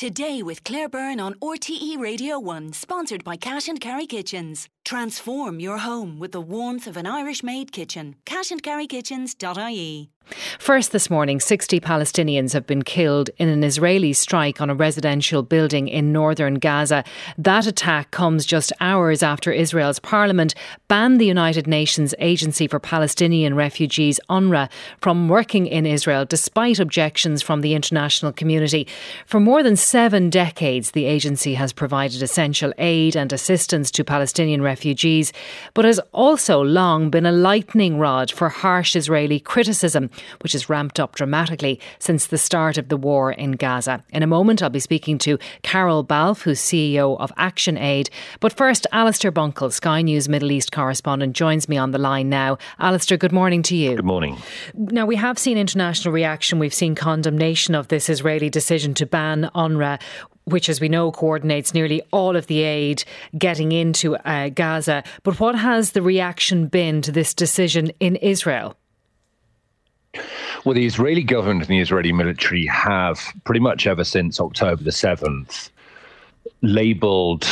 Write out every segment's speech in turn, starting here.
Today with Claire Byrne on RTE Radio 1, sponsored by Cash and Carry Kitchens. Transform your home with the warmth of an Irish-made kitchen. cashandcarrykitchens.ie. First this morning, 60 Palestinians have been killed in an Israeli strike on a residential building in northern Gaza. That attack comes just hours after Israel's parliament banned the United Nations Agency for Palestinian Refugees, UNRWA, from working in Israel despite objections from the international community. For more than 7 decades, the agency has provided essential aid and assistance to Palestinian refugees, but has also long been a lightning rod for harsh Israeli criticism, which has ramped up dramatically since the start of the war in Gaza. In a moment, I'll be speaking to Carol Balfe, who's CEO of Action Aid. But first, Alistair Bunkle, Sky News Middle East correspondent, joins me on the line now. Alistair, good morning to you. Good morning. Now, we have seen international reaction. We've seen condemnation of this Israeli decision to ban UNRWA, which, as we know, coordinates nearly all of the aid getting into Gaza. But what has the reaction been to this decision in Israel? Well, the Israeli government and the Israeli military have pretty much ever since October the 7th labelled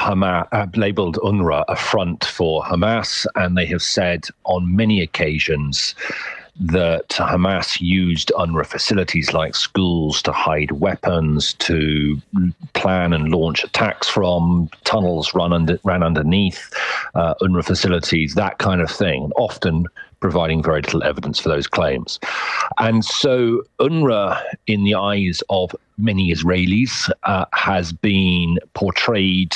UNRWA a front for Hamas, and they have said on many occasions that Hamas used UNRWA facilities like schools to hide weapons, to plan and launch attacks from, tunnels ran underneath UNRWA facilities, that kind of thing, often providing very little evidence for those claims. And so UNRWA, in the eyes of many Israelis, has been portrayed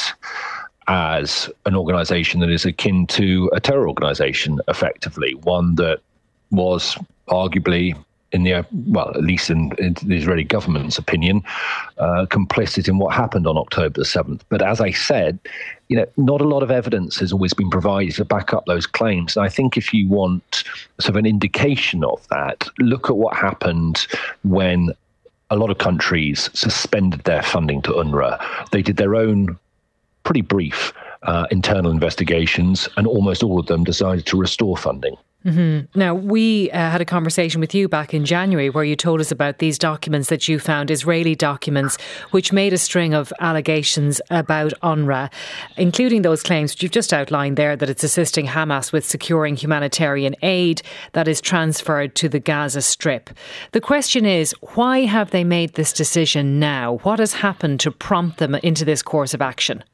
as an organisation that is akin to a terror organisation, effectively, one that was arguably, at least in the Israeli government's opinion, complicit in what happened on October the 7th. But as I said, not a lot of evidence has always been provided to back up those claims. And I think if you want sort of an indication of that, look at what happened when a lot of countries suspended their funding to UNRWA. They did their own pretty brief internal investigations, and almost all of them decided to restore funding. Mm-hmm. Now, we had a conversation with you back in January where you told us about these documents that you found, Israeli documents, which made a string of allegations about UNRWA, including those claims which you've just outlined there, that it's assisting Hamas with securing humanitarian aid that is transferred to the Gaza Strip. The question is, why have they made this decision now? What has happened to prompt them into this course of action?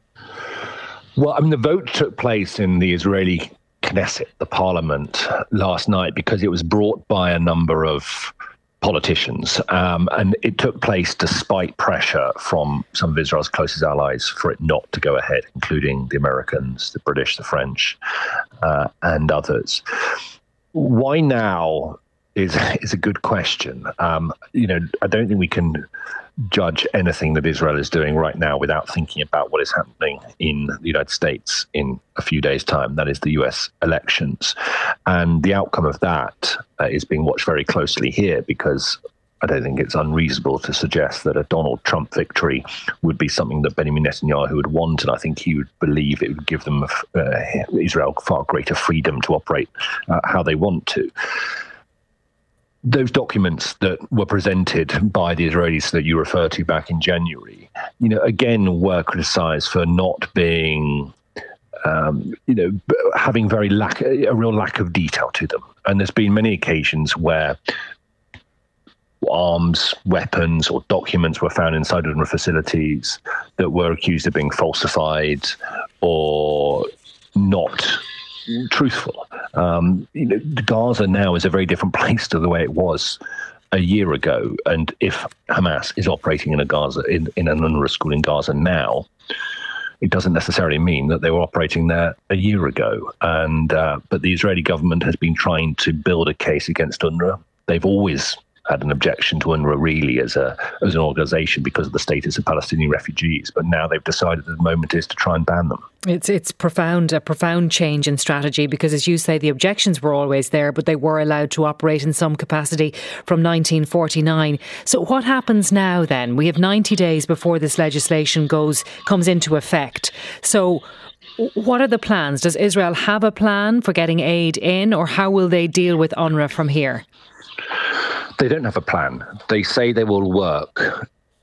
Well, the vote took place in the Israeli Knesset, the parliament, last night because it was brought by a number of politicians, and it took place despite pressure from some of Israel's closest allies for it not to go ahead, including the Americans, the British, the French, and others. Why now is a good question. I don't think we can judge anything that Israel is doing right now without thinking about what is happening in the United States in a few days' time. That is the US elections. And the outcome of that is being watched very closely here, because I don't think it's unreasonable to suggest that a Donald Trump victory would be something that Benjamin Netanyahu would want. And I think he would believe it would give them Israel far greater freedom to operate how they want to. Those documents that were presented by the Israelis that you referred to back in January, again, were criticized for not being, having a real lack of detail to them. And there's been many occasions where arms, weapons, or documents were found inside UNRWA facilities that were accused of being falsified or not truthful. Gaza now is a very different place to the way it was a year ago. And if Hamas is operating in an UNRWA school in Gaza now, it doesn't necessarily mean that they were operating there a year ago. And but the Israeli government has been trying to build a case against UNRWA. They've always had an objection to UNRWA really as an organisation because of the status of Palestinian refugees. But now they've decided that the moment is to try and ban them. It's a profound change in strategy because, as you say, the objections were always there, but they were allowed to operate in some capacity from 1949. So what happens now then? We have 90 days before this legislation comes into effect. So what are the plans? Does Israel have a plan for getting aid in, or how will they deal with UNRWA from here? They don't have a plan. They say they will work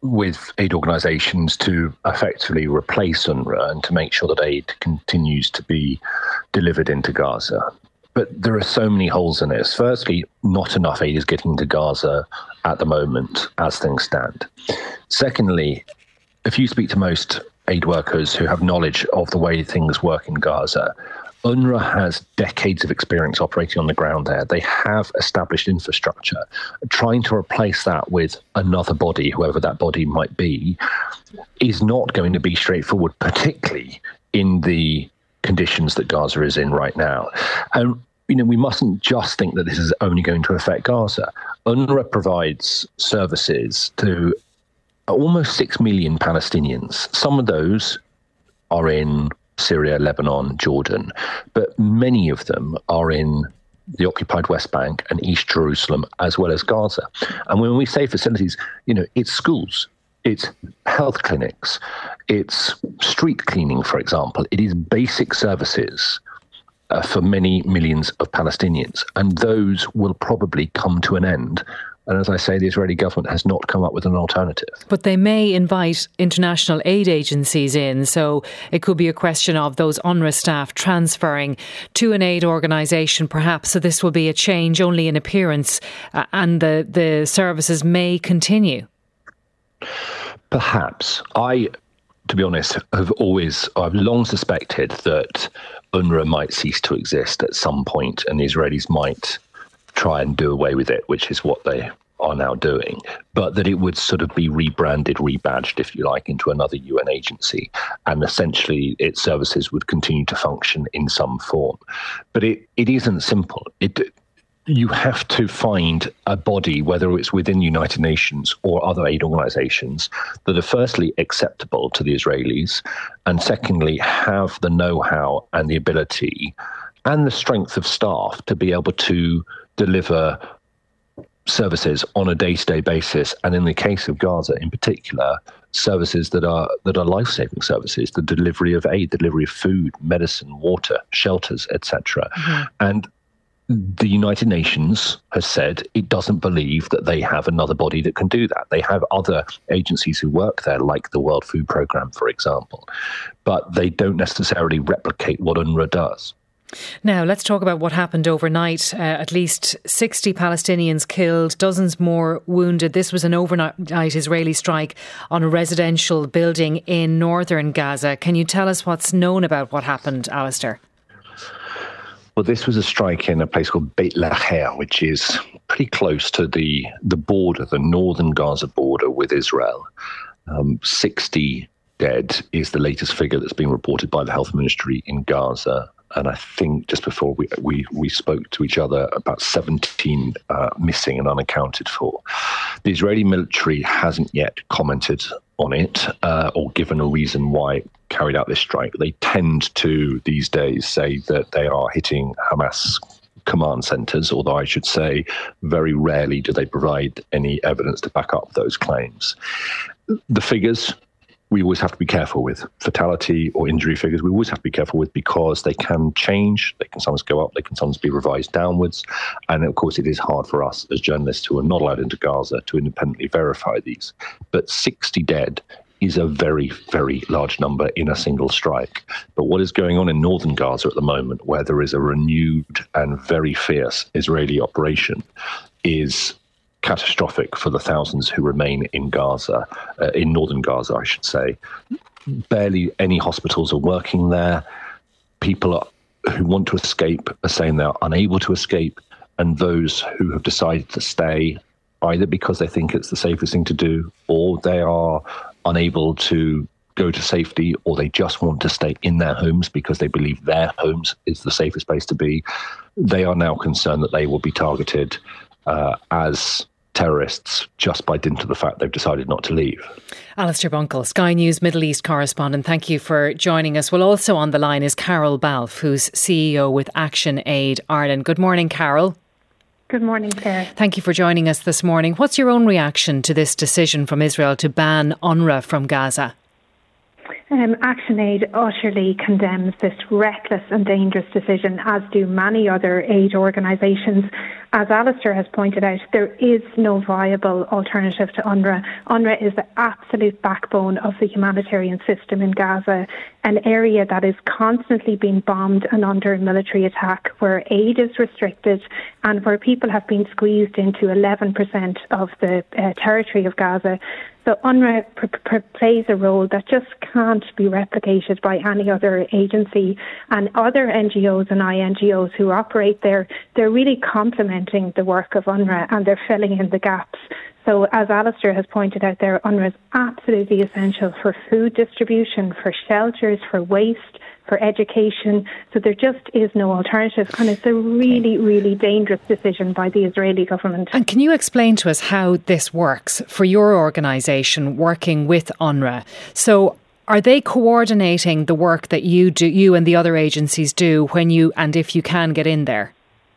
with aid organisations to effectively replace UNRWA and to make sure that aid continues to be delivered into Gaza. But there are so many holes in this. Firstly, not enough aid is getting to Gaza at the moment as things stand. Secondly, if you speak to most aid workers who have knowledge of the way things work in Gaza, UNRWA has decades of experience operating on the ground there. They have established infrastructure. Trying to replace that with another body, whoever that body might be, is not going to be straightforward, particularly in the conditions that Gaza is in right now. And, we mustn't just think that this is only going to affect Gaza. UNRWA provides services to almost 6 million Palestinians. Some of those are in Syria, Lebanon, Jordan, but many of them are in the occupied West Bank and East Jerusalem, as well as Gaza. And when we say facilities, it's schools, it's health clinics, it's street cleaning, for example. It is basic services for many millions of Palestinians, and those will probably come to an end. And as I say, the Israeli government has not come up with an alternative. But they may invite international aid agencies in, so it could be a question of those UNRWA staff transferring to an aid organisation perhaps. So this will be a change only in appearance, and the services may continue. Perhaps. To be honest, I've long suspected that UNRWA might cease to exist at some point, and the Israelis might try and do away with it, which is what they are now doing, but that it would sort of be rebranded, rebadged, if you like, into another UN agency, and essentially its services would continue to function in some form. But it isn't simple. You have to find a body, whether it's within the United Nations or other aid organizations, that are firstly acceptable to the Israelis, and secondly have the know-how and the ability and the strength of staff to be able to deliver services on a day-to-day basis, and in the case of Gaza in particular, services that are life-saving services, the delivery of aid, delivery of food, medicine, water, shelters, etc. Mm-hmm. And the United Nations has said it doesn't believe that they have another body that can do that. They have other agencies who work there, like the World Food Programme, for example, but they don't necessarily replicate what UNRWA does. Now, let's talk about what happened overnight. At least 60 Palestinians killed, dozens more wounded. This was an overnight Israeli strike on a residential building in northern Gaza. Can you tell us what's known about what happened, Alistair? Well, this was a strike in a place called Beit Laher, which is pretty close to the border, the northern Gaza border with Israel. 60 dead is the latest figure that's been reported by the health ministry in Gaza. And I think just before we spoke to each other, about 17 missing and unaccounted for. The Israeli military hasn't yet commented on it or given a reason why it carried out this strike. They tend to, these days, say that they are hitting Hamas command centres, although I should say very rarely do they provide any evidence to back up those claims. The figures we always have to be careful with. Fatality or injury figures, we always have to be careful with, because they can change, they can sometimes go up, they can sometimes be revised downwards. And of course, it is hard for us as journalists who are not allowed into Gaza to independently verify these. But 60 dead is a very, very large number in a single strike. But what is going on in northern Gaza at the moment, where there is a renewed and very fierce Israeli operation, is catastrophic for the thousands who remain in Gaza, in northern Gaza, I should say. Barely any hospitals are working there. People who want to escape are saying they're unable to escape, and those who have decided to stay, either because they think it's the safest thing to do, or they are unable to go to safety, or they just want to stay in their homes because they believe their homes is the safest place to be, they are now concerned that they will be targeted as terrorists just by dint of the fact they've decided not to leave. Alistair Bunkle, Sky News Middle East correspondent, thank you for joining us. Well, also on the line is Carol Balfe, who's CEO with Action Aid Ireland. Good morning, Carol. Good morning, Claire. Thank you for joining us this morning. What's your own reaction to this decision from Israel to ban UNRWA from Gaza? ActionAid utterly condemns this reckless and dangerous decision, as do many other aid organisations. As Alistair has pointed out, there is no viable alternative to UNRWA. UNRWA is the absolute backbone of the humanitarian system in Gaza, an area that is constantly being bombed and under military attack, where aid is restricted and where people have been squeezed into 11% of the territory of Gaza. So UNRWA plays a role that just can't be replicated by any other agency, and other NGOs and INGOs who operate there, they're really complementing the work of UNRWA and they're filling in the gaps. So as Alistair has pointed out there, UNRWA is absolutely essential for food distribution, for shelters, for waste, for education. So there just is no alternative. And it's a really, really dangerous decision by the Israeli government. And can you explain to us how this works for your organisation working with UNRWA? So are they coordinating the work that you do, you and the other agencies do, when you and if you can get in there?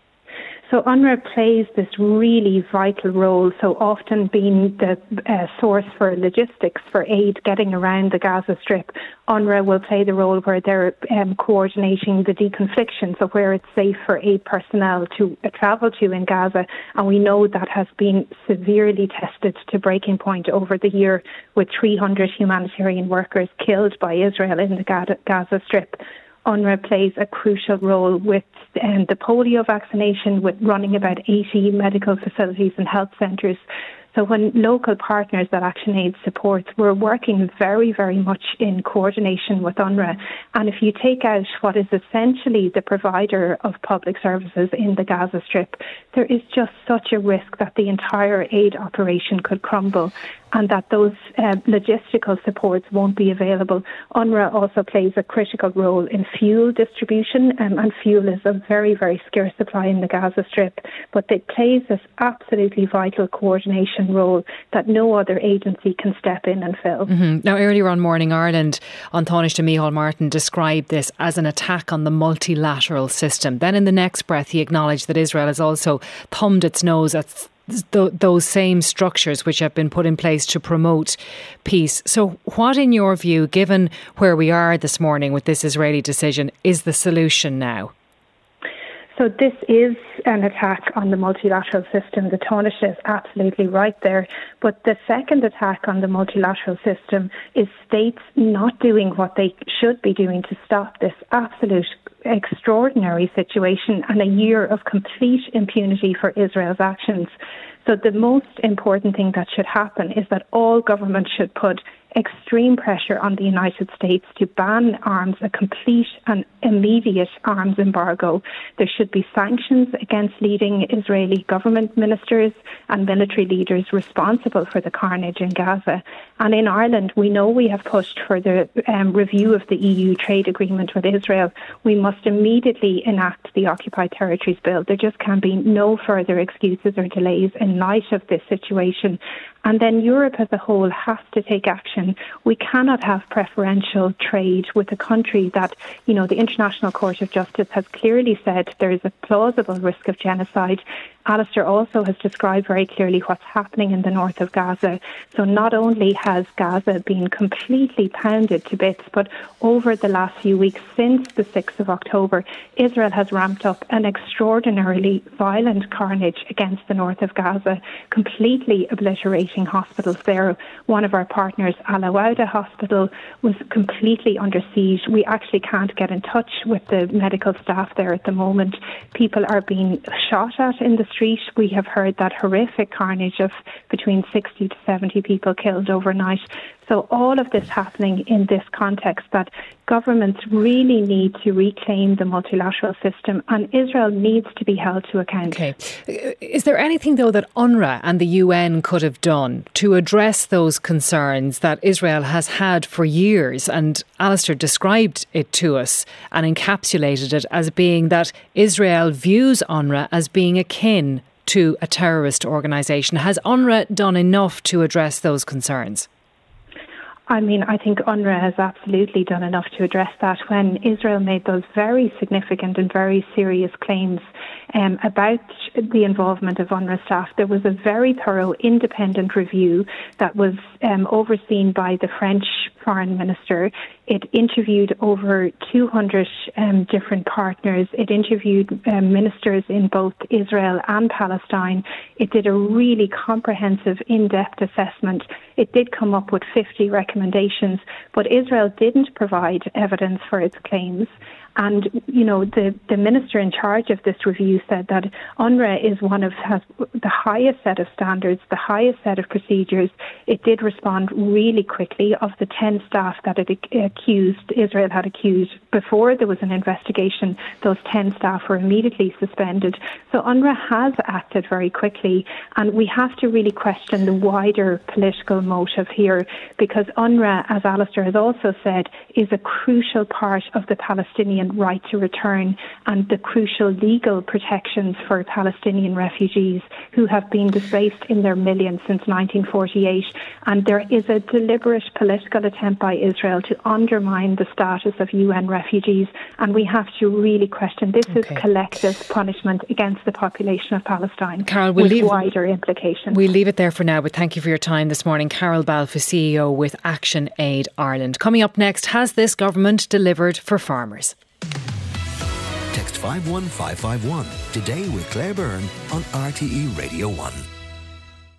So UNRWA plays this really vital role, so often being the source for logistics for aid getting around the Gaza Strip. UNRWA will play the role where they're coordinating the deconfliction, so where it's safe for aid personnel to travel to in Gaza. And we know that has been severely tested to breaking point over the year, with 300 humanitarian workers killed by Israel in the Gaza Strip. UNRWA plays a crucial role with the polio vaccination, with running about 80 medical facilities and health centres. So when local partners that ActionAid supports, we're working very, very much in coordination with UNRWA. And if you take out what is essentially the provider of public services in the Gaza Strip, there is just such a risk that the entire aid operation could crumble and that those logistical supports won't be available. UNRWA also plays a critical role in fuel distribution, and fuel is a very, very scarce supply in the Gaza Strip. But it plays this absolutely vital coordination role that no other agency can step in and fill. Mm-hmm. Now, earlier on Morning Ireland, An Taoiseach Micheál Martin described this as an attack on the multilateral system. Then in the next breath, he acknowledged that Israel has also thumbed its nose at those same structures which have been put in place to promote peace. So what, in your view, given where we are this morning with this Israeli decision, is the solution now? So this is an attack on the multilateral system. The Taoiseach is absolutely right there. But the second attack on the multilateral system is states not doing what they should be doing to stop this absolute extraordinary situation and a year of complete impunity for Israel's actions. So the most important thing that should happen is that all governments should put extreme pressure on the United States to ban arms, a complete and immediate arms embargo. There should be sanctions against leading Israeli government ministers and military leaders responsible for the carnage in Gaza. And in Ireland, we know we have pushed for the review of the EU trade agreement with Israel. We must immediately enact the Occupied Territories Bill. There just can be no further excuses or delays in light of this situation. And then Europe as a whole has to take action. We cannot have preferential trade with a country that, you know, the International Court of Justice has clearly said there is a plausible risk of genocide. Alistair also has described very clearly what's happening in the north of Gaza. So not only has Gaza been completely pounded to bits, but over the last few weeks since the 6th of October, Israel has ramped up an extraordinarily violent carnage against the north of Gaza, completely obliterating hospitals there. One of our partners, Al Awada Hospital, was completely under siege. We actually can't get in touch with the medical staff there at the moment. People are being shot at in the street. We have heard that horrific carnage of between 60 to 70 people killed overnight. So all of this happening in this context that governments really need to reclaim the multilateral system, and Israel needs to be held to account. Okay. Is there anything, though, that UNRWA and the UN could have done to address those concerns that Israel has had for years? And Alistair described it to us and encapsulated it as being that Israel views UNRWA as being akin to a terrorist organisation. Has UNRWA done enough to address those concerns? I mean, I think UNRWA has absolutely done enough to address that. When Israel made those very significant and very serious claims about the involvement of UNRWA staff, there was a very thorough independent review that was overseen by the French Foreign Minister. It interviewed over 200 different partners. It interviewed ministers in both Israel and Palestine. It did a really comprehensive, in-depth assessment. It did come up with 50 recommendations, but Israel didn't provide evidence for its claims. And, you know, the minister in charge of this review said that UNRWA has the highest set of standards, the highest set of procedures. It did respond really quickly. Of the 10 staff that Israel had accused before there was an investigation, those 10 staff were immediately suspended. So UNRWA has acted very quickly, and we have to really question the wider political motive here, because UNRWA, as Alistair has also said, is a crucial part of the Palestinian right to return and the crucial legal protections for Palestinian refugees who have been displaced in their millions since 1948. And there is a deliberate political attempt by Israel to undermine the status of UN refugees. And we have to really question this is collective punishment against the population of Palestine, Carol, with wider implications. We'll leave it there for now, but thank you for your time this morning. Carol Balfe, CEO with Action Aid Ireland. Coming up next, has this government delivered for farmers? Text 51551 today with Claire Byrne on RTE Radio 1.